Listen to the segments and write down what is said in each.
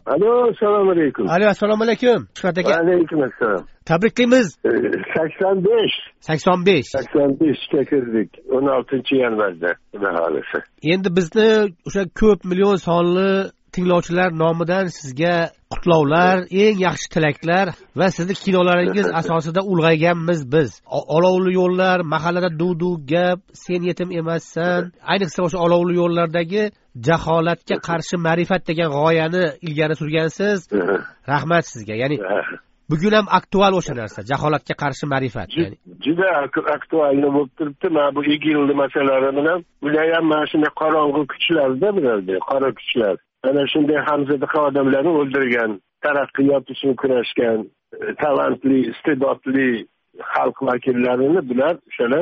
Alo, assalomu alaykum. Alo, assalomu alaykum. Shuhrat aka. Alaykum assalom. Tabriklaymiz. 85 ga kirdik. 16-yanvarda, xudo xolisa. Endi bizni o'sha ko'p million sonli tinglovchilar nomidan sizga qutlovlar, eng yaxshi tilaklar va sizni kinolaringiz asosida ulg'ayganmiz biz. Olovli yo'llar, mahallada duv-duv gap, sen yetim emassan. Ayniqsa o'sha olovli yo'llardagi jaholatga qarshi ma'rifat degan g'oyani ilgari surgansiz. Rahmat sizga. Ya'ni bugun ham aktual o'sha narsa, jaholatga qarshi ma'rifat. Ya'ni juda aktualni bo'lib turibdi. Mana bu egildi masalalari bilan ular ham mana shunday qorong'u kuchlarda biladi, qora kuchlar. Ana shunday hamzadaqa odamlarni o'ldirgan, taraqqiyot uchun kurashgan, talantli, iste'dodli xalq vakillarini bular o'shalar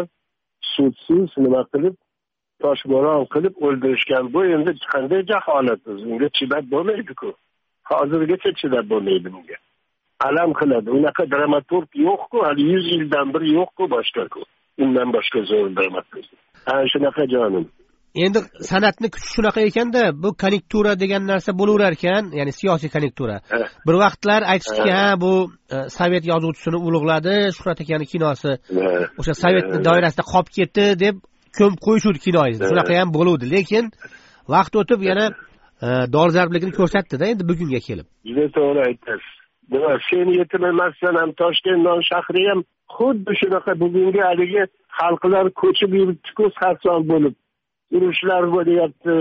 sudsiz nima qilib, toshbo'ron qilib o'ldirishgan. Bu endi qanday jaholat, unga chidab bo'lmaydi-ku. Hozirgacha chidab bo'lmaydi bunga. Alam qiladi. Unaqa dramaturg yo'q-ku, hali 100 yildan bir yo'q-ku boshqa-ku. Undan boshqa zo'r dramaturg. Shunaqa jonim. Endi san'atni kuchi shunaqa ekanda, bu konjunktura degan narsa bo'laverar ekan, ya'ni siyosiy konjunktura. Bir vaqtlar aytishdiki, bu sovet yozuvchisini ulug'ladi, Shuhrat akaning kinosi o'sha sovetning doirasida qolib ketdi deb ko'mib qo'yishdi kinoyingizni. Shunaqa ham bo'luvdi, lekin vaqt o'tib yana dolzarbligini ko'rsatdi-da endi bugunga kelib. Juda to'g'ri aytasiz. Sen yetim emassan ham Toshkent shahri ham xuddi shunaqa bugungi haligi xalqlar ko'chib yuribdi-ku, sarson bo'lib. Urushlar bo'lyapti,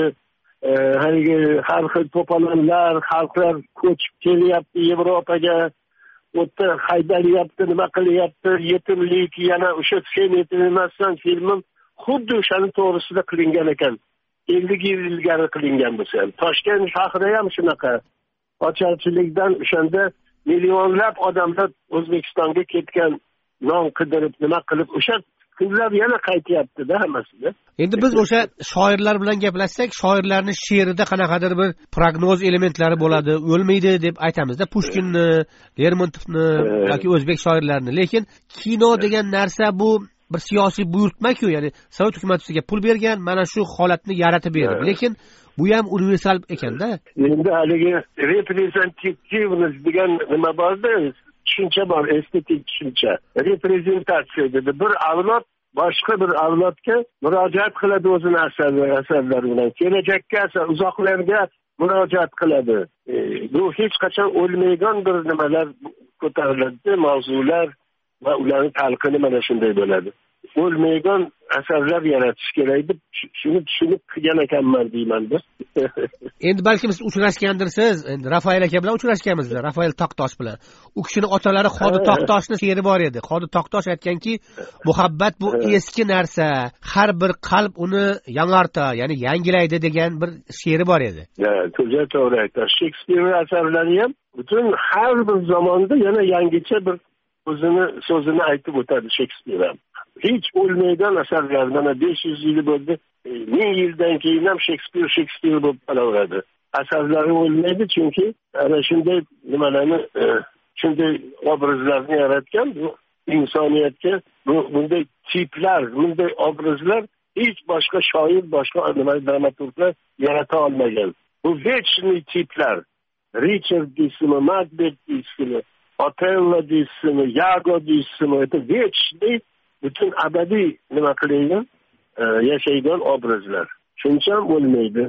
haligi har xil to'polonlar, xalqlar ko'chib kelyapti Yevropaga, o'tda haydalyapti, nima qilyapti, yetimlik, yana o'sha sen yetim emassan filmi xuddi o'shani to'g'risida qilingan ekan. 50 yil ilgari qilingan bo'lsa ham. Toshkent shahri ham shunaqa. Ocharchilikdan o'shanda millionlab odamlar O'zbekistonga ketgan, non qidirib, nima qilib, o'sha kunlar yana qaytyapti-da hammasida. Endi biz o'sha shoirlar bilan gaplashsak, shoirlarning she'rida qanaqadir bir prognoz elementlari bo'ladi, o'lmaydi deb aytamiz-da, Pushkinni, Lermontovni yoki o'zbek shoirlarini. Lekin kino degan narsa bu bir siyosiy buyurtma-ku, ya'ni Sovet hukumati sizga pul bergan, mana shu holatni yaratib berdi. Lekin bu ham universal ekanda. Endi haligi reprezentativnost degan nima borda, tushuncha bor, estetik tushuncha. Reprezentatsiya dedi. Bir avlod boshqa bir avlodga murojaat qiladi o'zini asarlari bilan. Kelajakka, uzoqlarga murojaat qiladi. Bu hech qachon o'lmaydigan bir nimalar ko'tariladi, mavzular va ularning talqini mana shunday bo'ladi. O'lmaydigan asarlar yaratish kerak deb shuni tushunib qilgan ekanman deyman-da. Endi balki biz uchrashgandirsiz. Endi Rafael aka bilan uchrashganmiz, Rafael Toqtosh bilan. U kishining otalari Xodi Toqtoshning she'ri bor edi. Xodi Toqtosh aytganki, muhabbat bu eski narsa, har bir qalb uni yangarta, ya'ni yangilaydi degan bir she'ri bor edi. Juda to'g'ri aytasiz. Shekspir asarlari ham butun har bir zamonda yana yangicha bir o'zini so'zini aytib o'tadi Shekspir ham. Hech o'lmaydigan asarlar, mana 500 yil bo'ldi, 1000 yildan keyin ham Shekspir bo'lib qolaveradi. Asarlari o'lmaydi, chunki ana shunday nimalarni, shunday obrazlarni yaratgan, bu insoniyatga bunday tiplar, bunday obrazlar hech boshqa shoir, boshqa dramaturglar yarata olmagan. Bu вечный tiplar. Richard deysizmi, Macbeth deysizmi, Otello deysizmi, Yago deysizmi, это вечный, butun abadiy nima qilaygan, yashaydigan obrazlar. Shuncha bo'lmaydi.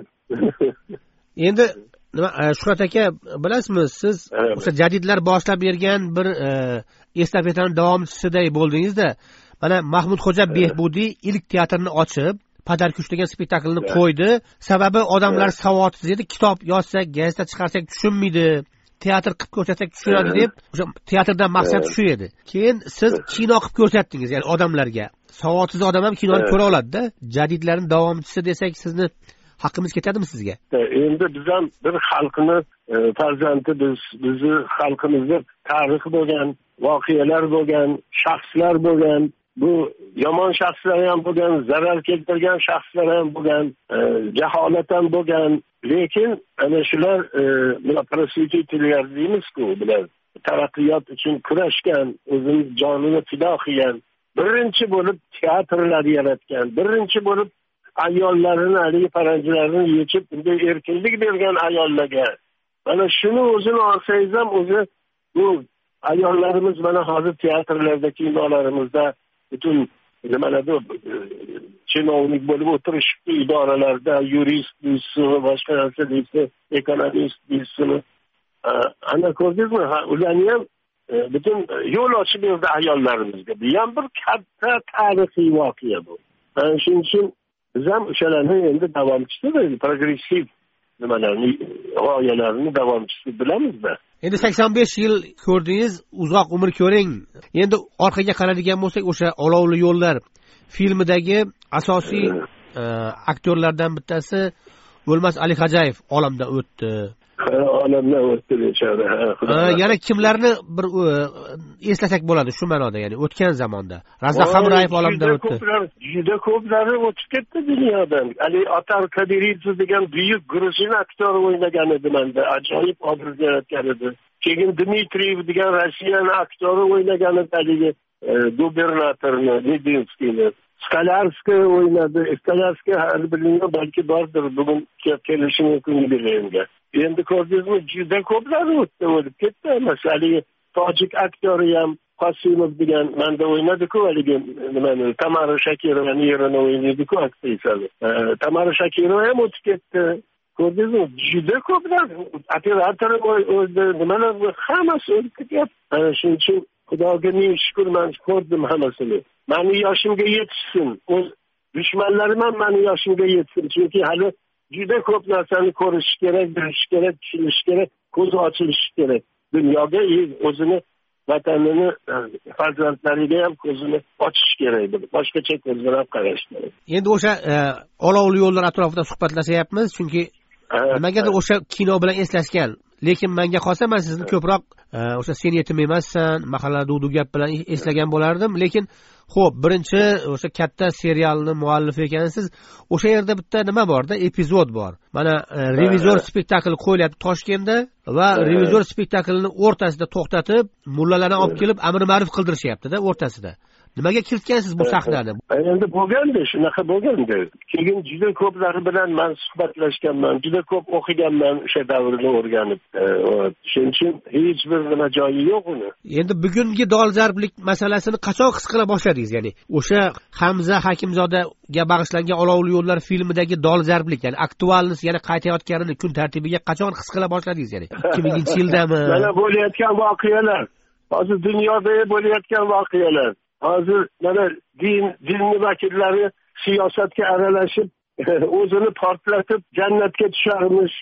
Endi nima Shuhrat aka, bilasizmi, siz o'sha jadidlar boshlab bergan bir estafetaning davomchisiday bo'ldingiz-da. Mana Mahmudxo'ja Behbudiy ilk teatrni ochib, Padarkush degan spektaklni qo'ydi. Sababi odamlar savodsiz edi, kitob yozsak, gazeta chiqarsak tushunmaydi. Teatr qilib ko'rsatsak tushunadi deb, o'sha teatrdan maqsad shu edi. Keyin siz kino qilib ko'rsatdingiz, ya'ni odamlarga. Savodsiz odam ham kinoni ko'ra oladi-da. Jadidlarning davomchisi desak, sizni haqqimiz ketadimi sizga? Endi biz ham bir xalqni farzandi, bizni xalqimizda tarix bo'lgan, voqealar bo'lgan, shaxslar bo'lgan, bu yomon shaxslar ham bo'lgan, zarar keltirgan shaxslar ham bo'lgan, jaholat ham bo'lgan. Lekin ana shular prosvetitorlar deymiz-ku, bular taraqqiyot uchun kurashgan, o'zini jonini fido qilgan, birinchi bo'lib teatrlar yaratgan, birinchi bo'lib ayollarini, haligi paranjilarni yechib bunday erkinlik bergan ayollarga mana shuni o'zini olsangiz ham o'zi bu ayollarimiz mana hozir teatrlarda, kinolarimizda butun nimalarda chinovnik bo'lib o'tirishibdi, idoralarda yurist deysizmi, boshqa narsa deysiz, ekonomist deysizmi. Ana ko'rdingizmi, ularni ham butun yo'l ochib berdi ayollarimizga. Bu ham bir katta tarixiy voqea bu. Shuning uchun biz ham o'shalarni endi davomchisi, progressiv nimalarni, g'oyalarni davomchisi bilamiz-da. Endi 85 yil ko'rdingiz, uzoq umr ko'ring. Endi orqaga qaraydigan bo'lsak, o'sha Olovli yo'llar filmidagi asosiy aktyorlardan bittasi O'lmas Ali Xo'jayev olamdan o'tdi. Olamdan o'tdi bechora. Yana kimlarni bir eslasak bo'ladi shu ma'noda, ya'ni o'tgan zamonda. Razzoq Hamrayev olamdan o'tdi. Juda ko'plari o'tib ketdi dunyodan. Ali Otar Kadiridze degan buyuk gruzin aktyori o'ynagan edi menda. Ajoyib obraz yaratgan edi. Keyin Dmitriyev degan Rossiyan aktyori o'ynagan edi, haligi gubernatorni, Medinskiyni. Skalarskiy o'ynadi. Skalarskiy har bilingan, balki bordir bugun kelishi mumkin bilimga. Endi ko'rdingizmi, juda ko'plar o'tib ketdi. Masalan, tojik aktyori ham Qosimov degan menda o'ynadi-ku, haligi nimani, Tamara Shakirovani yerini o'ynaydi-ku, aktrisani. Tamara Shakirova ham o'tib ketdi. Ko'rdingizmi, juda ko'plar, operator o'ldi, nimalar, hammasi o'lib ketyapti. Shuning uchun Xudoga ming shukr, men ko'rdim hammasini. Meni yoshimga yetishsin. O'z dushmanlarim ham meni yoshimga yetsin. Chunki hali juda ko'p narsani ko'rish kerak, bilish kerak, tushunish kerak, ko'zi ochilishi kerak. Dunyoga o'zini, vatanini, farzandlariga ham ko'zini ochish kerak. Boshqacha ko'z bilan qarash kerak. Endi o'sha Olovli yo'llar atrofida suhbatlashyapmiz, chunki nimagadir o'sha kino bilan eslashgan. Lekin menga qolsa, men sizni ko'proq o'sha Sen yetim emassan, Mahalla Dudu gap bilan eslagan bo'lardim. Lekin xo'p, birinchi o'sha katta serialni muallifi ekansiz. O'sha yerda bitta nima bor-da, epizod bor. Mana revizor spektakl qo'yilyapti Toshkentda va revizor spektaklini o'rtasida to'xtatib, mullalarni olib kelib amr ma'ruf qildirishyapti-da o'rtasida. Nimaga kiritgansiz bu sahnani? Endi bo'lganda, shunaqa bo'lganda. Keyin juda ko'plari bilan men suhbatlashganman, juda ko'p o'qiganman o'sha davrni o'rganib. Shuning uchun hech bir nima joyi yo'q uni. Endi bugungi dolzarblik masalasini qachon his qila boshladingiz? Ya'ni o'sha Hamza Hakimzodaga bag'ishlangan Olovli yo'llar filmidagi dolzarblik, ya'ni aktualni yana qaytayotganini kun tartibiga qachon his qila boshladingiz? Ya'ni 2000-yildami? Mana bo'layotgan voqealar, hozir dunyoda bo'layotgan voqealar. Hozir mana dinni vakillari siyosatga aralashib, o'zini portlatib jannatga tusharmish,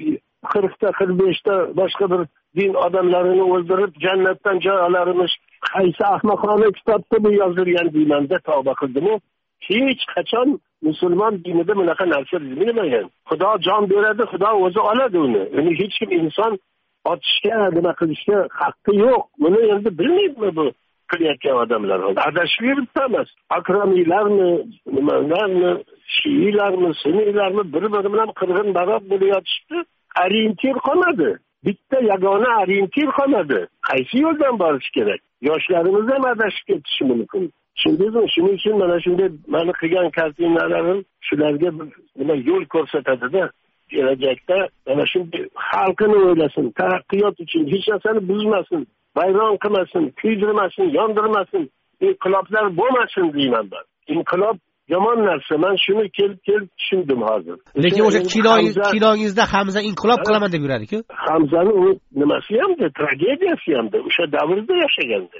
40ta 45ta boshqa bir din odamlarini o'ldirib jannatdan joy olarmish. Qaysi ahmoqona kitobda bu yozilgan deymanda tavba qildim-u. Hech qachon musulmon dinida bunaqa narsa bilmagan. Xudo jon beradi, Xudo o'zi oladi uni. Uni hech kim inson otishga, nima qilishga haqqi yo'q. Buni endi bilmaydimi bu qilayotgan odamlar? Adashib yuribmiz. Akromiylarmi, nimalarmi, shiilarmi, sunniylarmi bir-biri bilan qirg'in baroq bo'layotishdi. Orientir qolmadi. Bitta yagona orientir qolmadi. Qaysi yo'ldan borish kerak? Yoshlarimiz ham adashib ketishi mumkin. Tushundingizmi? Shuning uchun mana shunday meni qilgan kartinalarim shularga nima yo'l ko'rsatadi-da. Kelajakda mana shunday xalqini o'ylasin, taraqqiyot uchun hech narsani buzmasin, bayron qilmasin, kuydirmasin, yondirmasin, inqiloblar bo'lmasin deyman ben. Inqilob yomon narsa. Men shuni kelib tushundim hozir. Lekin o'sha kinongizda Hamza inqilob qilaman deb yuradi-ku. Hamzani u nimasi hamda, tragediyasi hamda o'sha davrda yashagandi.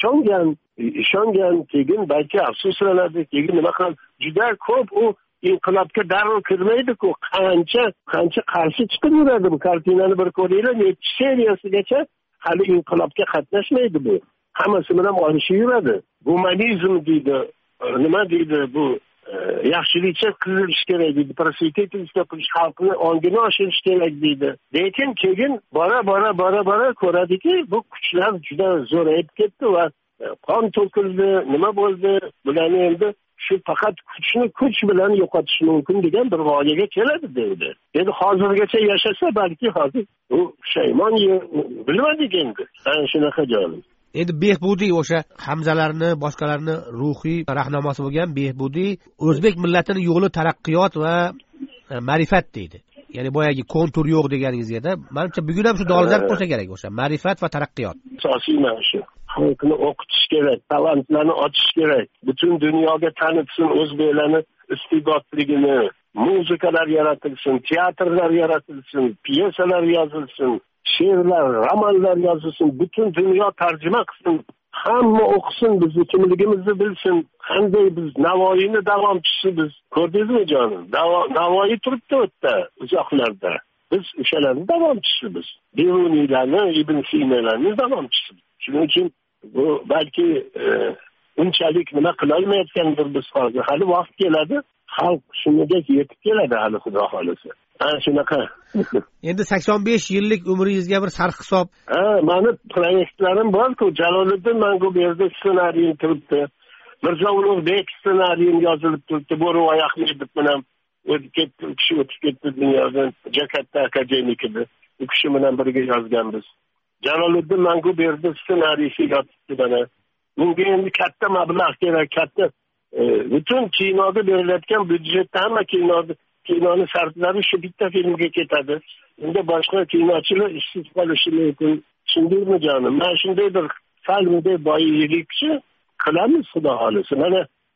Ishongan, keyin balki afsuslanadi, keyin nima qiladi? Juda ko'p u inqilobga darrov kirmaydi-ku. Qancha qarshi chiqib yuradi bu kartinani bir ko'ringlar, 7 seriyasigacha hali inqilobga qatnashmaydi bu. Hammasi bilan olishib yuradi. Humanizm deydi, nima deydi bu, yaxshilikcha qilish kerak deydi, prosvetitivskiy qilish, xalqni ongini oshirish kerak deydi. Lekin keyin bora ko'radiki, bu kuchlar juda zo'rayib ketdi va qon to'kildi, nima bo'ldi? Bularni endi shu faqat kuch bilan yo'qotish mumkin degan bir g'oyaga keladi deydi. Endi hozirgacha yashasa balki hozir u pushaymon bilmadik endi. Ana shunaqa jonim. Endi Behbudiy o'sha Hamzalarni, boshqalarni ruhiy rahnamosi bo'lgan Behbudiy o'zbek millatining yo'li taraqqiyot va ma'rifat deydi. ya'ni boyagi kontur yo'q deganingizga manimcha bugun ham shu dolzarb bo'lsa kerak o'sha ma'rifat va taraqqiyot. Asosiy mana shu. Xalqni o'qitish kerak, talantlarni ochish kerak, butun dunyoga tanitsin o'zbeklarni iste'dodligini, muzikalar yaratilsin, teatrlar yaratilsin, pyesalar yozilsin, she'rlar, romanlar yozilsin, butun dunyo tarjima qilsin, hamma o'qisin, bizni kimligimizni bilsin, qanday biz Navoiyni davomchisi biz. Ko'rdingizmi jonim? Navoiy turibdi o'tda, uzoqlarda. Biz o'shalarning davomchisiz. Beruniylarni, Ibn Sinalarning davomchisiz. Shuning uchun bu balki unchalik nima qilolmayotgandir biz hozir. Hali vaqt keladi, xalq shunga yetib keladi hali Xudo xolasa. Ana shunaqa. Endi 85 yillik umringizga bir sarhisob. Mani proyektlarim bor-ku, Jaloliddin Manguberdi ssenariyim turibdi. Mirzo Ulug'bek ssenariyim yozilib turibdi. Bo'ri Ahmedov bilan o'tib ketdi dunyodan. Jakarta akademik edi. U kishi bilan birga yozganmiz. Jaloliddin Manguberdi ssenariysi yozibdi bana. Bunga endi katta mablag' kerak, katta butun kinoda berilayotgan byudjetda hamma kinoni sarflari shu bitta filmga ketadi. Endi boshqa kinochilar ishsiz qolishi mumkin. Shundaymi jonim? Men shunday bir salmida boylikchi qilamiz Xudo xolasa. Mana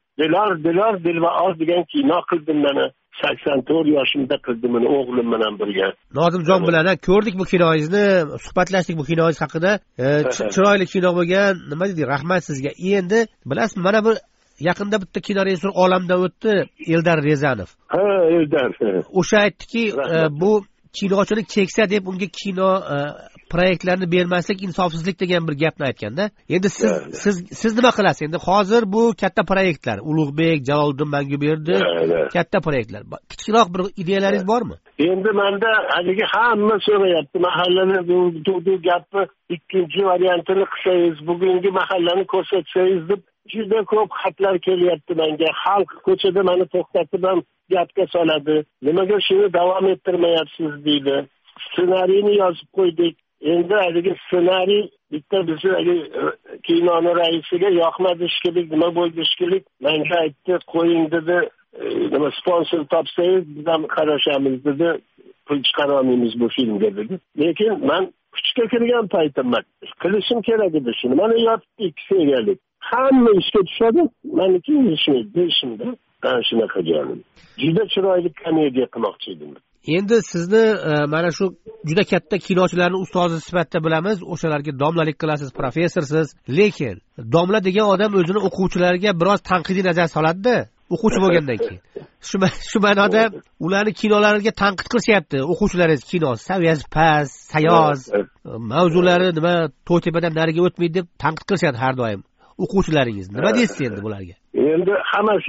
Dilva degan kino qildim mana. 84 yoshimda qildim uni o'g'lim bilan birga. Nozimjon bilan ko'rdik bu kinoyingizni, suhbatlashdik bu kinoyingiz haqida. Chiroyli kino bo'lgan. Nima deydi? Rahmat sizga. Endi bilasizmi, mana bu yaqinda bitta kino rejissor olamdan o'tdi, Eldar Rezanov. Eldar. O'sha aytdiki, bu kinochilik cheksa deb unga kino proyektlarni bermaslik insofsizlik degan bir gapni aytganda. Endi siz nima qilasiz? Endi hozir bu katta proyektlar, Ulug'bek, Jaloliddin Manguberdi, katta proyektlar. Kichikroq bir ideyalaringiz bormi? Endi menda haligi hamma so'rayapti, mahallani bu gapni ikkinchi variantini qilsangiz, bugungi mahallani ko'rsatsangiz deb juda ko'p xatlar kelyapti menga. Xalq ko'chada meni to'xtatib ham gapga soladi. Nimaga shuni davom ettirmayapsiz deydi. Ssenariyni yozib qo'ydik. Endi haligi ssenariy bitta bizni kinoni raisiga yoqmadi shekilli, nima bo'ldi shekilli. Menga aytdi, qo'ying dedi, nima sponsor topsangiz biz ham qarashamiz dedi. Pul chiqara olmaymiz bu filmga dedi. Lekin men kuchga kirgan paytim qilishim kerak edi shuni. Mana yotibdi 2 seriyalik. Hamma ishga tushadi, meniki ishimda. Ana shunaqa jonim. Juda chiroyli komediya qilmoqchi edim. Endi sizni mana shu juda katta kinochilarning ustozi sifatida bilamiz, o'shalarga domlalik qilasiz, professorsiz, lekin domla degan odam o'zini o'quvchilarga biroz tanqidiy nazar soladi-da, o'quvchi bo'lgandan keyin. Shu ma'noda ularni kinolariga tanqid qilishyapti, o'quvchilaringiz kinosi saviyasi past, sayoz, mavzulari nima to'ytepadan nariga o'tmaydi deb tanqid qilishyapti har doim. O'quvchilaringiz nima deysiz endi bularga? Endi hammasi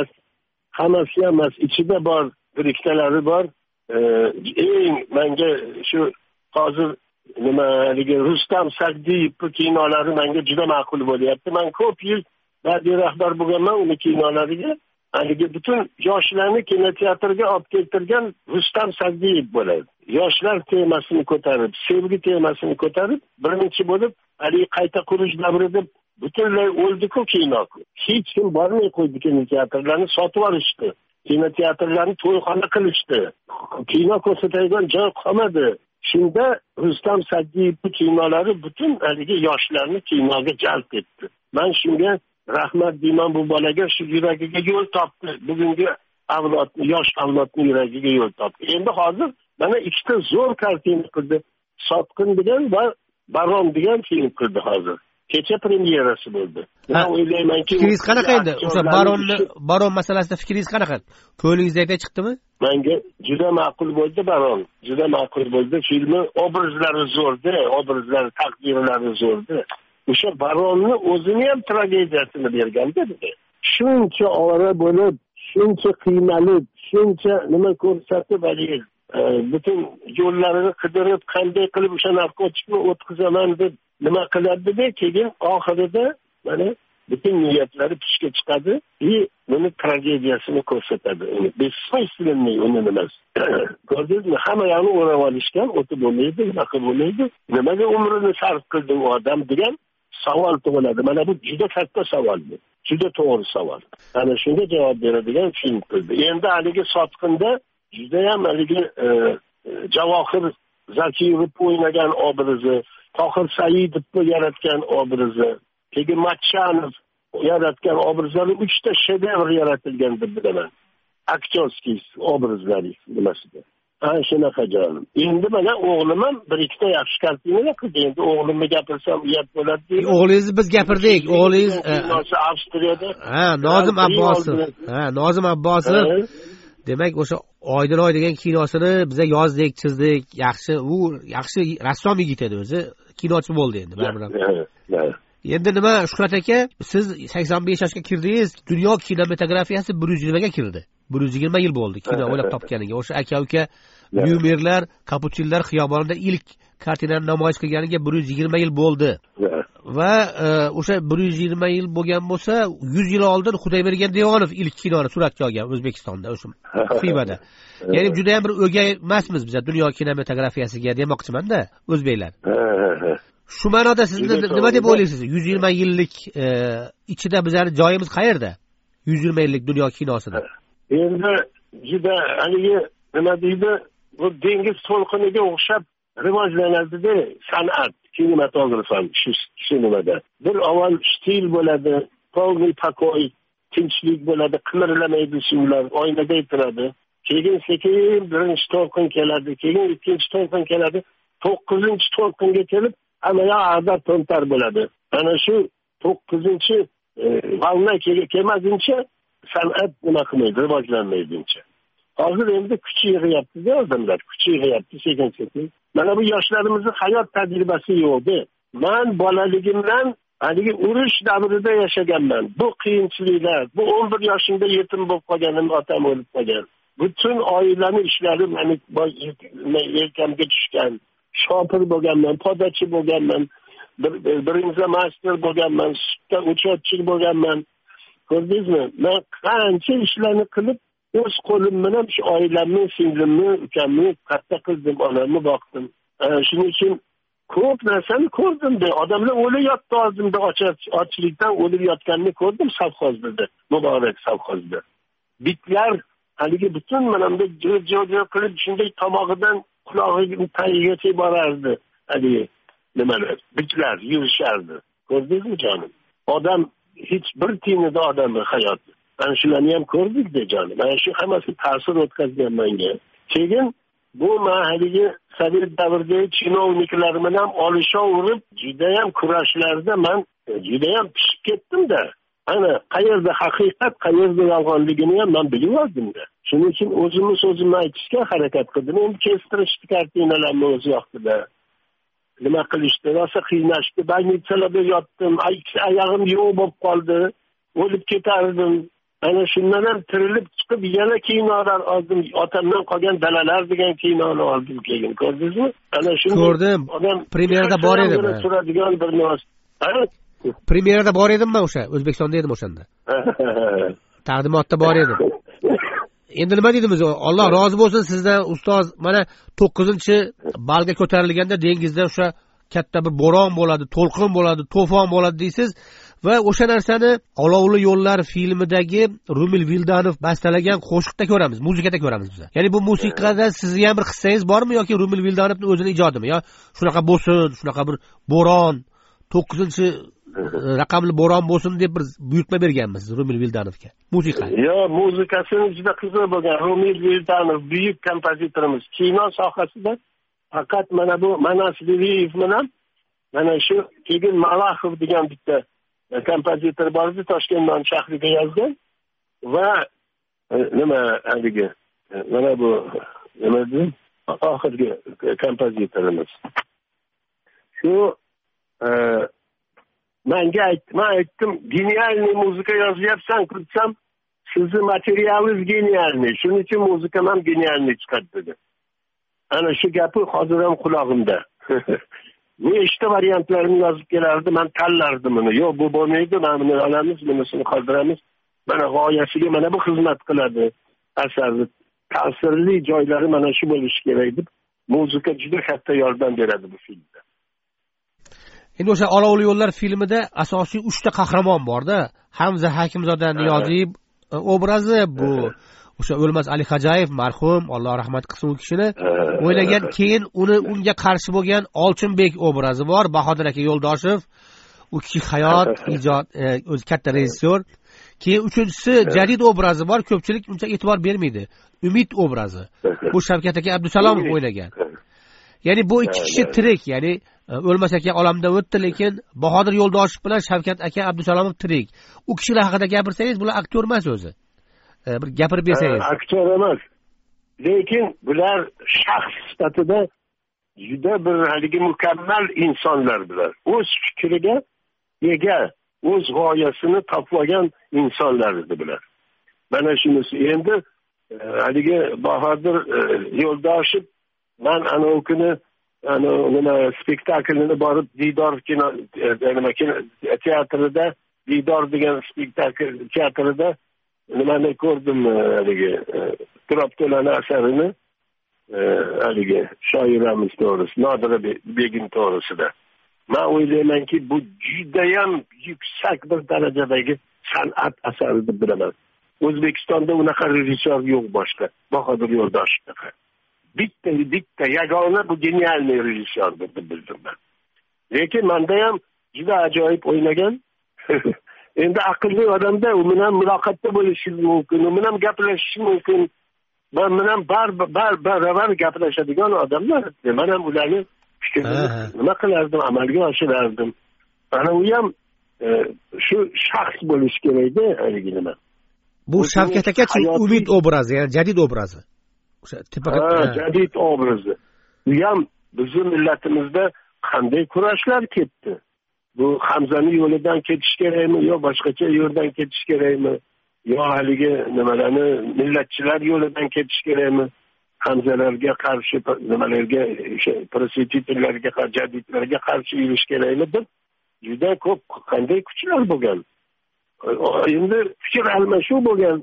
emas, ichida bor biriktalari bor. Eng menga shu hozir nimaligi Rustam Sagdiyev kinolari menga juda ma'qul bo'lyapti. Men ko'p yil badiiy rahbar bo'lganman uni kinolariga. Haligi butun yoshlarni kinoteatrga olib keltirgan Rustam Sagdiyev bo'ladi. Yoshlar temasini ko'tarib, sevgi temasini ko'tarib, birinchi bo'lib haligi qayta qurish davrida butunlay o'ldi-ku kino. Hech kim bormay qo'ydi kinoteatrlarni sotib olishdi. Kinoteatrlarni to'yxona qilishdi. Kino ko'rsatadigan joy qolmadi. Shunda Rustam Sagdiyev kinolari butun haligi yoshlarni kinoga jalb etdi. Men shunga rahmat deyman, bu bolaga shu yuragiga yo'l topdi. Bugungi avlodni, yosh avlodni yuragiga yo'l topdi. Endi hozir mana ikkita zo'r kartina qildi. Sotqin degan va Baron degan film qildi hozir. Kecha premyerasi bo'ldi. Men o'ylaymanki, fikringiz qanaqa endi? O'sha Baron masalasida fikringiz qanaqa? Ko'nglingizdagidek chiqdimi? Menga juda ma'qul bo'ldi Baron. Juda ma'qul bo'ldi. Filmi obrazlari zo'rdi, obrazlari, taqdirlari zo'rdi. O'sha Baronni o'zini ham tragediyasini berganda dedi. Shuncha ora bo'lib, shuncha qiynalib, shuncha nima ko'rsatib haligi butun yo'llarini qidirib, qanday qilib o'sha narkotikni o'tkazaman deb nima qiladi-da, keyin oxirida mana butun niyatlari pushga chiqadi va buni tragediyasini ko'rsatadi. Bessmысленный uni nimasi. Ko'rdingizmi? Hamma yoqni o'rab olishgan, o'tib bo'lmaydi, naqib bo'lmaydi. Nimaga umrini sarf qildi u odam degan savol tug'iladi. Mana bu juda katta savol. Juda to'g'ri savol. Ana shunga javob beradigan film qildi. Endi haligi Sotqinda judayam haligi Javohir Zakirov o'ynagan obrazi, Tohir Saidov yaratgan obrazi, keyin Matchanov yaratgan obrazlar 3 ta shedevr yaratilgan deb bilaman. Aktyorskiy obrazlari nimasida. Ana shunaqa jonim. Endi mana o'g'lim ham bir ikkita yaxshi kartinalar qildi. Endi o'g'limga gapirsam uyat bo'ladi. O'g'lingizni biz gapirdik. O'g'lingiz Avstriyada. Nozim Abbosov. Nozim Abbosov. Demak, o'sha Oydin Oy degan kinosini biz yozdik, chizdik. Yaxshi rassom yigit edi o'zi. Kinochi bo'ldi endi baribir. Endi nima Shuhrat aka, siz 85 yoshga kirdingiz, dunyo kinematografiyasi 120 ga kirdi. 120 yil bo'ldi kino o'ylab topganiga. O'sha aka-uka Lyumerlar, Kapuchinlar xiyobonida ilk kartinani namoyish qilganiga 120 yil bo'ldi. Va o'sha 120 yil bo'lgan bo'lsa, 100 yil oldin Xudoybergan Devonov ilk kinoni suratga olgan O'zbekistonda, o'sha Xivada. Ya'ni juda ham bir o'gay emasmiz biz dunyo kinematografiyasiga demoqchiman-da, o'zbeklar. Shu ma'noda siz nima deb o'ylaysiz? 120 yillik ichida bizning joyimiz qayerda? 120 yillik dunyo kinosida. Endi juda haligi nima deydi, bu dengiz to'lqiniga o'xshab rivojlanadi-da san'at, kinematografam shu nimada. Bir avval stil bo'ladi, polniy pakoy, tinchlik bo'ladi, qimirlamaydi suvlar, oynaday turadi. Keyin sekin birinchi to'lqin keladi, keyin ikkinchi to'lqin keladi, 9-to'lqinga kelib hamma adab to'ntar bo'ladi. Ana shu 9-valna kelmaguncha san'at nima qilmaydi, rivojlanmaydi. Hozir endi kuch yig'yapti-da odamlar, kuch yig'yapti sekin-sekin. Mana bu yoshlarimizni hayot tajribasi yo'qdi. Men bolaligimdan haligi urush davrida yashaganman. Bu qiyinchiliklar, bu 11 yoshimda yetim bo'lib qolganim, otam o'lib qolgan. Butun oilaning ishlari meni yelkamga tushgan. Shopir bo'lganman, podachi bo'lganman, birinchi master bo'lganman, sutda o'chotchi bo'lganman. Ko'rdingizmi? Men qancha ishlarni qilib, o'z qo'lim bilan shu oilamni, singlimni, ukamni katta qildim, onamni boqdim. Shuning uchun ko'p narsani ko'rdim-da. Odamlar o'layotdi oldimda, ochlikdan o'lib yotganini ko'rdim savxozda, Muborak savxozda. Bitlar haligi butun mana bunday jo'jo qilib shunday tomog'idan qulog'iga tagigacha borardi. Haligi nimalar, bitlar yurishardi. Ko'rdingizmi jonim? Odam hech bir tiyinida odamni hayoti. Mana shularni ham ko'rdik-da jonim. Mana shu hammasi ta'sir o'tkazgan menga. Keyin bu haligi Sovet davridagi chinovniklar bilan olishov urib, juda ham kurashlarda men juda ham pishib ketdim-da. Ana qayerda haqiqat, qayerda yolg'onligini ham men bilib oldim-da. Shuning uchun o'zimni aytishga harakat qildim. Endi kestirishdi kartinalarni o'z vaqtida. Nima qilishdi? Rosa qiynashdi. Больницаlarda yotdim. Oyog'im yo'q bo'lib qoldi. O'lib ketardim. Ana shundan ham tirilib chiqib yana kinolar oldim. Otamdan qolgan dalalar degan kinoni oldim keyin. Ko'rdingizmi? Ana shuni ko'rdim. Premyerada bor edim. Turadigan bir narsa. Premyerada bor edimmi o'sha? O'zbekistonda edim o'shanda. Taqdimotda bor edim. Endi nima deydimiz? Alloh rozi bo'lsin sizdan ustoz. Mana 9-balga ko'tarilganda dengizda o'sha katta bir bo'ron bo'ladi, to'lqin bo'ladi, to'fon bo'ladi deysiz va o'sha narsani Olovli yo'llar filmidagi Rumil Vildanov bastalagan qo'shiqda ko'ramiz, muzikada ko'ramiz biz. Ya'ni bu musiqada sizning ham bir hissangiz bormi yoki Rumil Vildanovning o'zining ijodimi? Yo shunaqa bo'lsin, shunaqa bir bo'ron 9-raqamli bo'ron bo'lsin deb bir buyurtma berganmiz Rumil Vildanovga. Musiqa. Yo, muzikasini juda qiziq bo'lgan. Rumil Vildanov buyuk kompozitorimiz. Kino sohasida faqat mana bu Manas Liviyev bilan mana shu keyin Malahov degan bitta kompozitor bor edi, Toshkentdan shahriga yozgan va nima haligi mana bu nima deydi? Oxirgi kompozitorimiz. Shu men aytdim, genialniy muzika yozyapsan, kursam, sizni materialingiz genialniy. Shuning uchun muzikam ham genialniy chiqadi dedi. Ana shu gapi hozir ham qulog'imda. Bu ishda variantlarini yozib kelardi, men tanlardim uni. Yo'q, bu bo'lmaydi, mana buni olamiz, bunisini qoldiramiz. Mana g'oyasiga mana bu xizmat qiladi. Asarni ta'sirli joylari mana shu bo'lishi kerak deb, muzika juda katta yordam beradi bu filmda. Endi o'sha Olovli yo'llar filmida asosiy 3 ta qahramon bor-da. Hamza Hakimzoda Niyoziyev obrazi bu. o'sha O'lmas Ali Xo'jayev marhum, Alloh rahmat qilsin u kishini, o'ylagan, keyin unga qarshi bo'lgan Olchinbek obrazi bor, Bahodir aka Yo'ldoshev. U kishi hayot, ijod, o'zi katta rejissyor. Keyin uchinchisi jadid obrazi bor, ko'pchilik uncha e'tibor bermaydi. Umid obrazi. Bu Shavkat aka Abdusalomov o'ynagan. Ya'ni bu ikki kishi tirik, ya'ni O'lmas aka olamdan o'tdi, lekin Bahodir Yo'ldoshev bilan Shavkat aka Abdusalomov tirik. U kishilar haqida gapirsangiz, bular aktyor emas o'zi. Bir gapirib bersangiz. Aktyor emas. Lekin bular shaxs sifatida juda bir haligi mukammal insonlar bular. O'z fikriga ega, o'z g'oyasini topgan insonlar edi bular. Mana shunisi. Endi haligi Bahodir Yo'ldoshev, men ana u kuni nima spektaklini borib Diydor kino teatrida, Diydor degan spektakl teatrida nimani ko'rdim, haligi Turob To'lani asarini, haligi shoiramiz to'g'risida, Nodira Begim to'g'risida. Men o'ylaymanki, bu judayam yuksak bir darajadagi san'at asari deb bilaman. O'zbekistonda unaqa rejissyor yo'q boshqa, Bahodir Yo'ldoshev. Bitta yagona bu genialniy rejissyor deb bildim men. Lekin menda ham juda ajoyib o'ynagan. Endi aqlli odamda u bilan muloqotda bo'lishi mumkin, u bilan gaplashish mumkin. Men bilan baravar gaplashadigan odamlar. Men ham ularni fikrini nima qilardim, amalga oshirardim. Ana u ham shu shaxs bo'lish kerak-da, haligi nima. Bu Shavkat aka Umid obrazi, ya'ni jadid obrazi. O'sha jadid obrazi. U ham bizning millatimizda qanday kurashlar ketdi? Bu Hamzani yo'lidan ketish kerakmi, yo boshqacha yo'ldan ketish kerakmi? Yo haligi nimalarni millatchilar yo'lidan ketish kerakmi? Hamzalarga qarshi nimalarga, prosvetitorlarga, jadidlarga qarshi yurish kerakmi deb juda ko'p qanday kuchlar bo'lgan. Endi fikr almashuv bo'lgan.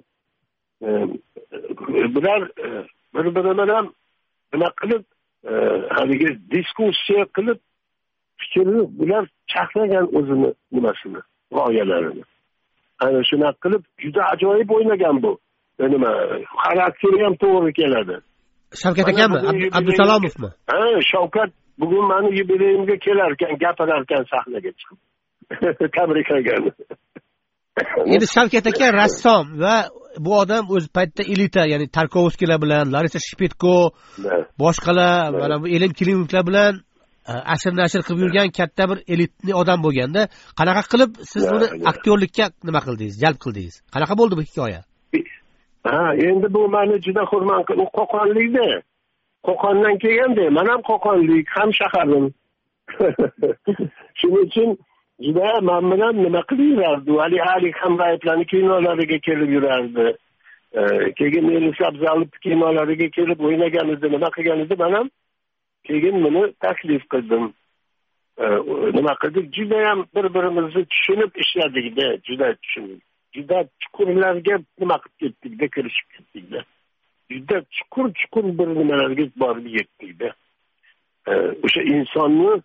Bular bir-biri bilan nima qilib, haligi diskussiya qilib, fikrni bular chaqnagan o'zini nimasini, g'oyalarini. Ana shunaqa qilib juda ajoyib o'ynagan bu. Nima, xarakteri ham to'g'ri keladi. Shavkat akami, Abdusalomovmi? Shavkat bugun meni yubileyimga kelar ekan, gapirar ekan sahnaga chiqib. Tabriklagan. Endi Shavkat aka rassom va bu odam o'z paytida elita, ya'ni Tarkovskiylar bilan, Larisa Shpetko, boshqalar, mana bu Elim Klimovlar bilan ashir qilib yurgan katta bir elitni odam bo'lganda, qanaqa qilib siz uni aktyorlikka nima qildingiz, jalb qildingiz? Qanaqa bo'ldi bu hikoya? Endi bu meni juda hurmat qilib, Qo'qonlikda. Qo'qondan kelganda, men ham Qo'qonlik, ham shaharim. Shuning uchun juda men bilan nima qilib yurardi? Ali Hamrayevlarning kinolariga kelib yurardi. Keyin Melisa Abzalov kinolariga kelib o'ynagan edi, nima qilgan edi, men ham keyin buni taklif qildim. Nima qildik? Juda ham bir-birimizni tushunib ishladik-da, juda tushundik. Juda chuqurlarga nima qilib ketdik-da, kirishib ketdik-da. Juda chuqur bir nimalarga borib yetdik-da. O'sha insonni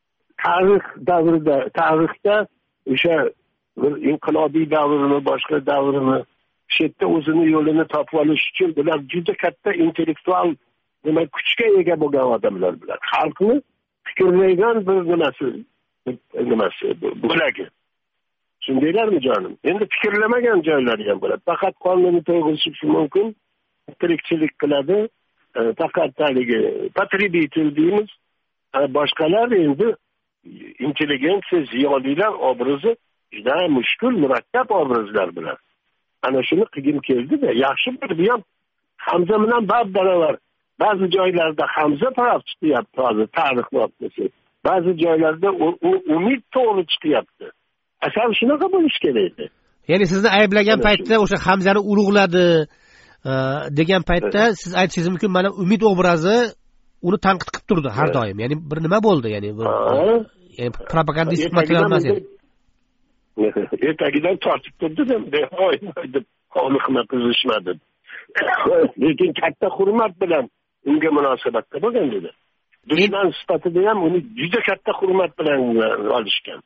tarixda o'sha bir inqilobiy davrini, boshqa davrini shu yerda o'zini yo'lini topib olish uchun bular juda katta intellektual nima kuchga ega bo'lgan odamlar bular. Xalqni fikrlaydigan bir nimasi bo'lagi. Shundaylarmi jonim? Endi fikrlamagan joylari ham bo'ladi. Faqat qonunni to'g'risishi mumkin, tirikchilik qiladi. Faqat haligi potrебитель deymiz. Boshqalar endi intelligensiya, ziyolilar obrazi juda mushkul, murakkab obrazlar bilan. Ana shuni qilgim keldi-da, yaxshi bir bu ham Hamza bilan baravar. Ba'zi joylarda Hamza taraf chiqyapti, hozir tarixni olib. Ba'zi joylarda Umid to'g'ri chiqyapti. Asal shunaqa bo'lish kerak edi. Ya'ni sizni ayblagan paytda o'sha Hamzani ulug'ladi degan paytda siz aytishingiz mumkin, mana Umid obrazi uni tanqid qilib turdi har doim. Ya'ni bir nima bo'ldi, ya'ni propagandistik material emas edi. Ertagidan tortib turdi deb, hovliqma qizishmadi. Lekin katta hurmat bilan unga munosabatda bo'lgan dedi. Dushman sifatida ham uni juda katta hurmat bilan olishgan.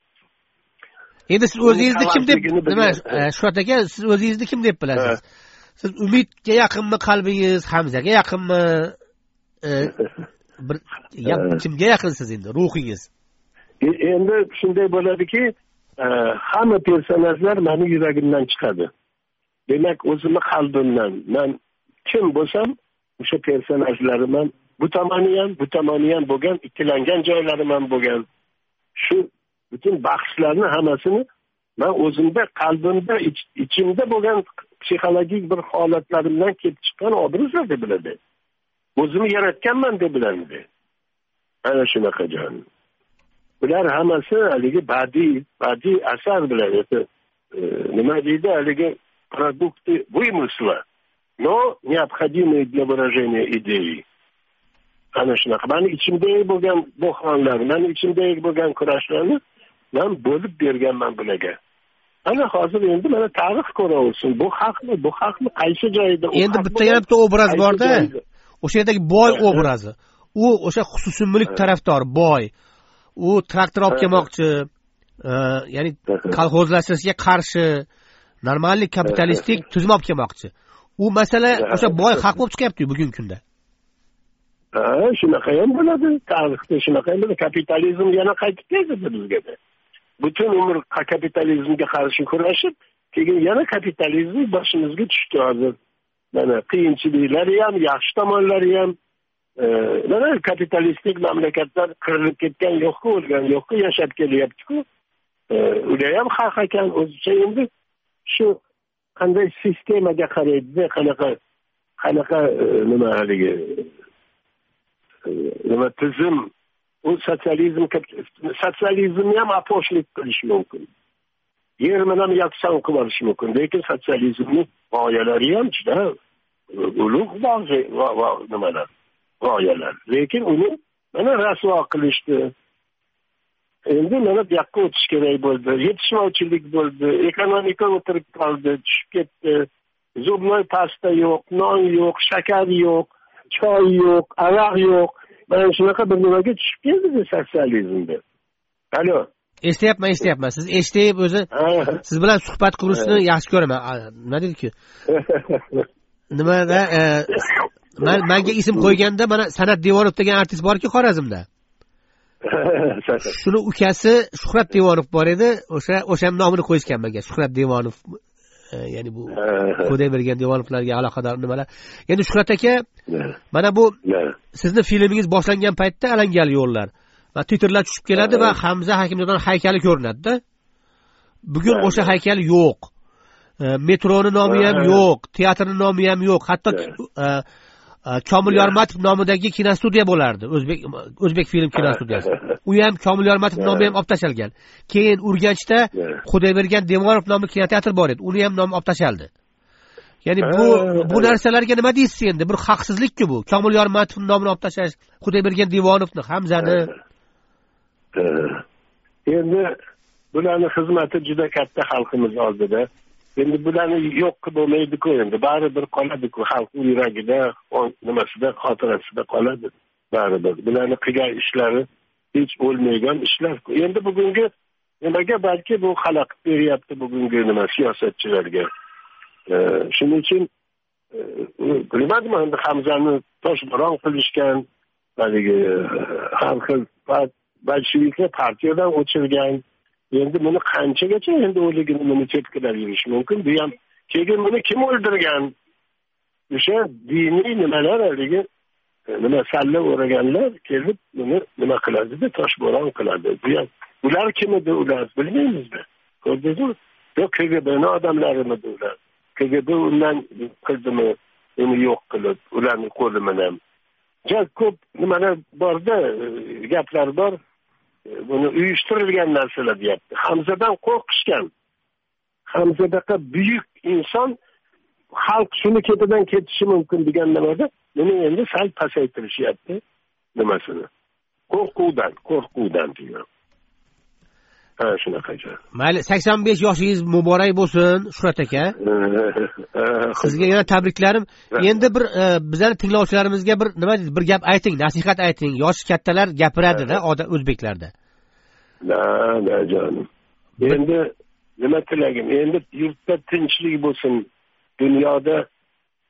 Endi siz o'zingizni kim deb, nima, Shuhrat aka, siz o'zingizni kim deb bilasiz? siz Umidga yaqinmi qalbingiz, Hamzaga yaqinmi? Bir kimga yaqinsiz endi ruhingiz? Endi shunday bo'ladiki, hamma personajlar meni yuragimdan chiqadi. Demak, o'zimni qalbimdan men kim bo'lsam, o'sha personajlarim ham bu tomoni ham bo'lgan, ikkilangan joylarim ham bo'lgan. Shu bütün bahslarni hammasini men o'zimda, qalbimda, ichimda bo'lgan psixologik bir holatlarimdan kelib chiqqan obrazlar deb biladi. O'zimni yaratganman deb biladi. Ana shunaqa jon. Bular hammasi haligi badiiy asar biladi. Nima deydi haligi продукты вымысла, но необходимые для выражения идеи. Ana shunaqa. Meni ichimdagi bo'lgan bo'hronlar, meni ichimdagi bo'lgan kurashlarni men bo'lib berganman bularga. Ana hozir endi mana tarix ko'raversin. Bu haqmi, qaysi joyda? Endi bitta yana bitta obraz bor-da. O'sha yerdagi boy obrazi. U o'sha xususiy mulk tarafdori, boy. U traktor olib kelmoqchi, ya'ni kolxozlashishga qarshi, normallik kapitalistik tuzum olib kelmoqchi. U masala o'sha boy haq bo'lib chiqyapti bugungi kunda. Shunaqa ham bo'ladi. Tarixda shunaqa ham bo'ladi. Kapitalizm yana qaytib keldi bizga. Butun umr kapitalizmga qarshi kurashib, keyin yana kapitalizm boshimizga tushdi hozir. Mana qiyinchiliklari ham, yaxshi tomonlari ham, mana kapitalistik mamlakatlar qirilib ketgan yo'q-ku, o'lgan yo'q-ku, yashab kelyapti-ku. Ular ham haq ekan o'zicha. Endi shu qanday sistemaga qaraydi, qanaqa nima haligi nima tizim, u sotsializmni ham aposhlik qilish mumkin. Yer bilan yakson qilish mumkin. Lekin sotsializmni g'oyalari ham juda ulug' nimalar, g'oyalar. Lekin uni mana rasvo qilishdi. Endi mana bu yoqqa o'tish kerak bo'ldi. Yetishmovchilik bo'ldi, ekonomika o'tirib qoldi, tushib ketdi. Zubnoy pasta yo'q, non yo'q, shakar yo'q, choy yo'q, aroq yo'q. Mana shunaqa bir nimaga tushib keldi sotsializmda. Alo. Eshityapman. Siz eshitib o'zi siz bilan suhbat qurishni yaxshi ko'raman. Nima deydi-ku? Nimada menga ism qo'yganda mana San'at Devonov degan artist bor-ku Xorazmda. Shuni ukasi Shuhrat Devonov bor edi. O'sha nomini qo'yishgan menga. Shuhrat Devonov. Ya'ni bu Xudoy bergan Devonovlarga aloqador nimalar. Endi Shuhrat aka, mana bu sizni filmingiz boshlangan paytda Alangali yo'llar va titrlar tushib keladi va Hamza Hakimjon haykali ko'rinadi-da. Bugun o'sha haykal yo'q. Metroni nomi ham yo'q, teatrning nomi ham yo'q. Hatto Komil Yormatov nomidagi kinostudiya bo'lardi, O'zbek film kinostudiyasi. U ham Komil Yormatov nomi ham olib tashalgan. Keyin Urganchda Xudoybergan Demonov nomli kinoteatr bor edi, uni ham nomi olib tashaldi. Ya'ni bu narsalarga nima deysiz endi? Bir haqsizlik-ku bu. Komil Yormatov nomini olib tashlash, Xudoybergan Devonovni, Hamzani. Endi bularning xizmati juda katta xalqimiz oldida. Endi bularni yo'q qilib bo'lmaydi-ku endi. Baribir qoladi-ku xalq yuragida, nimasida, xotirasida qoladi. Baribir. Bularni qilgan ishlari hech o'lmaydigan ishlar-ku. Endi bugungi nimaga balki bu xalaqit beryapti bugungi nima siyosatchilarga. Shuning uchun bilmadim, endi Hamzani toshbo'ron qilishgan, haligi har xil bolsheviklar partiyadan o'chirgan. Endi buni qanchagacha endi o'ligini buni chetkilab yurish mumkin? Bu ham keyin buni kim o'ldirgan? O'sha diniy nimalar haligi nima salla o'raganlar kelib buni nima qiladi-da, toshbo'ron qiladi. Bu ham ular kim edi ular bilmaymiz-da. Ko'rdingizmi? Yo'q, KGB'ning odamlarimi ular? KGB undan qildimi, uni yo'q qilib, ularning qo'li bilan. Juda ko'p nimalar bor-da, gaplar bor. Buni uyushtirilgan narsalar deyapti. Hamzadan qo'rqishgan. Hamzadaqa buyuk inson xalq shuni ketidan ketishi mumkin degan nimada buni endi sal pasaytirishyapti nimasini. Qo'rquvdan deyman. Shunaqa. Mayli, 85 yoshingiz muborak bo'lsin, Shuhrat aka. Sizga yana tabriklarim. Endi bir bizlarning tinglovchilarimizga bir nima deydi, bir gap ayting, nasihat ayting. Yoshi kattalar gapiradi-da o'zbeklarda. Na jonim. Endi nima tilagim? Endi yurtda tinchlik bo'lsin, dunyoda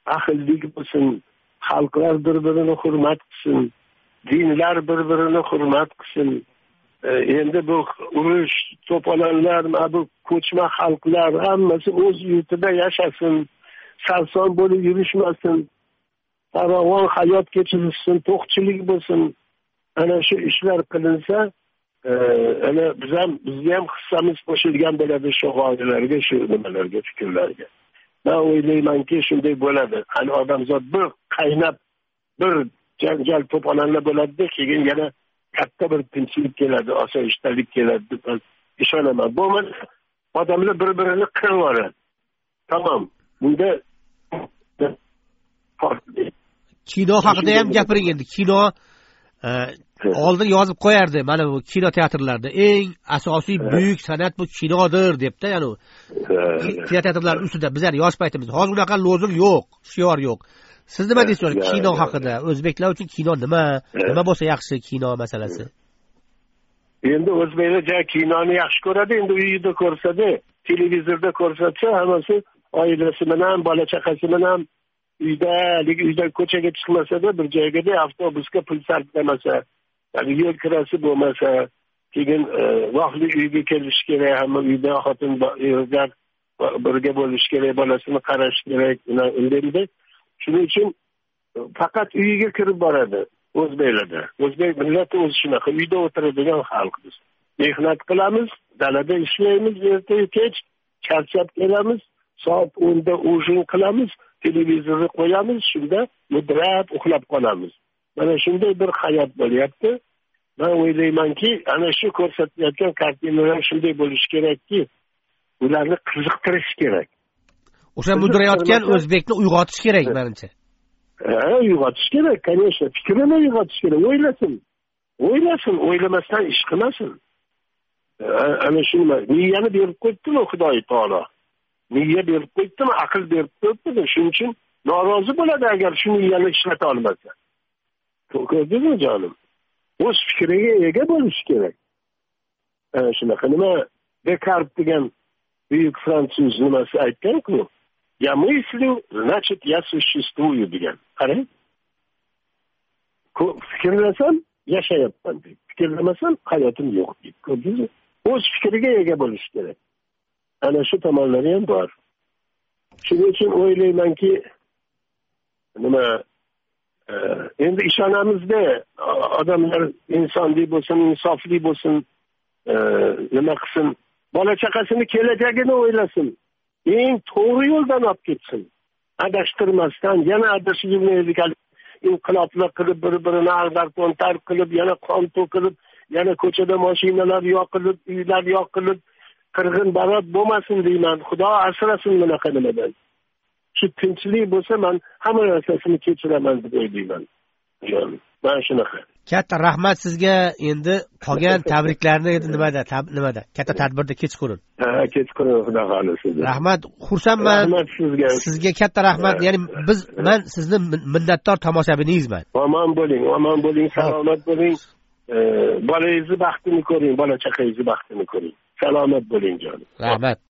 ahillik bo'lsin, xalqlar bir-birini hurmat qilsin, dinlar bir-birini hurmat qilsin. Endi bu urush, to'polonlar, bu ko'chma xalqlar hammasi o'z yurtida yashasin, sarson bo'lib yurishmasin, farovon hayot kechirishsin, to'qchilik bo'lsin. Ana shu ishlar qilinsa, ana bizni ham hissamiz qo'shilgan bo'ladi shu g'oyalarga, shu nimalarga, fikrlarga. Men o'ylaymanki, shunday bo'ladi. Hani odamzod bir qaynab, bir janjal to'polonlar bo'ladi, keyin yana katta bir tinchlik keladi, osoyishtalik keladi deb ishonaman. Bo'lmasa odamlar bir-birini qirib yuboradi. Tamam. Bunda kino haqida ham gapiring endi. Kino oldin yozib qo'yardi, mana bu kino teatrlarda eng asosiy buyuk san'at bu kinodir debda, ya'ni kino teatrlar ustida bizlar yosh paytimizda hozir unaqa lozim yo'q, shior yo'q. Siz nima deysiz kino haqida? O'zbeklar uchun kino nima bo'lsa yaxshi kino masalasi? Endi o'zbeklar kinoni yaxshi ko'radi, endi uyida ko'rsada, televizorda ko'rsatsa, hammasi oilasi bilan, bola chaqasi bilan uydan ko'chaga chiqmasa-da, bir joyga avtobusga pul sarflamasa, yani yo'l kirasi bo'lmasa, keyin vaqtli uyga kelish kerak, hamma uyda xotin erlar birga bo'lish kerak, bolasini qarash kerak, unda shuning uchun faqat uyiga kirib boradi o'zbeklarda. O'zbek millati o'zi shunaqa, uyda o'tiradigan xalq biz. Mehnat qilamiz, dalada ishlaymiz, ertayu kech charchab kelamiz, soat 10 da ujin qilamiz, televizorni qo'yamiz, shunda mudrab uxlab qolamiz. Mana shunday bir hayot bo'lyapti. Men o'ylaymanki, ana shu ko'rsatilayotgan kartinalar shunday bo'lishi kerakki, ularni qiziqtirish kerak. O'sha mudrayotgan o'zbekni uyg'otish kerak menimcha. Uyg'otish kerak, конечно, fikrini uyg'otish kerak, o'ylasin, o'ylamasdan ish qilmasin. Ana shuni miyani berib qo'ydimi Xudoy taolo? Miya berib qo'ydimi, aql berib qo'ydimi? Shuning uchun norozi bo'ladi agar shu miyani ishlata olmasa. Ko'rdingizmi jonim? O'z fikriga ega bo'lish kerak. Shunaqa nima Descartes degan buyuk fransuz nimasi aytgan-ku? Я мыслю, значит, я существую degan. Qarang. Fikrlasam yashayapman deydi. Fikrlamasam hayotim yo'q deydi. Ko'rdingizmi? O'z fikriga ega bo'lish kerak. Ana shu tomonlari ham bor. Shuning uchun o'ylaymanki, endi ishonamizda odamlar insonli bo'lsin, insofli bo'lsin, nima qilsin, bola chaqasini kelajagini o'ylasin. Eng to'g'ri yo'ldan olib ketsin. Adashtirmasdan, yana adashib yurmaydigan inqiloblar qilib, bir-birini ag'dar-to'ntar qilib, yana qon to'kilib, yana ko'chada mashinalar yoqilib, uylar yoqilib, qirg'in barot bo'lmasin deyman. Xudo asrasin bunaqa nimadan. Shu tinchlik bo'lsa, men hamma narsasini kechiraman deb o'ylayman. Mana shunaqa. Katta rahmat sizga. Endi qolgan tabriklarni endi nimada? Katta tadbirda kechqurun. Kechqurun xudo xolisi. Rahmat, xursandman. Rahmat sizga. Sizga katta rahmat. Ya'ni men sizni minnatdor tomoshabiningizman. Omon bo'ling, salomat bo'ling. Bolangizni baxtini ko'ring, bola chaqangizni baxtini ko'ring. Salomat bo'ling jonim. Rahmat.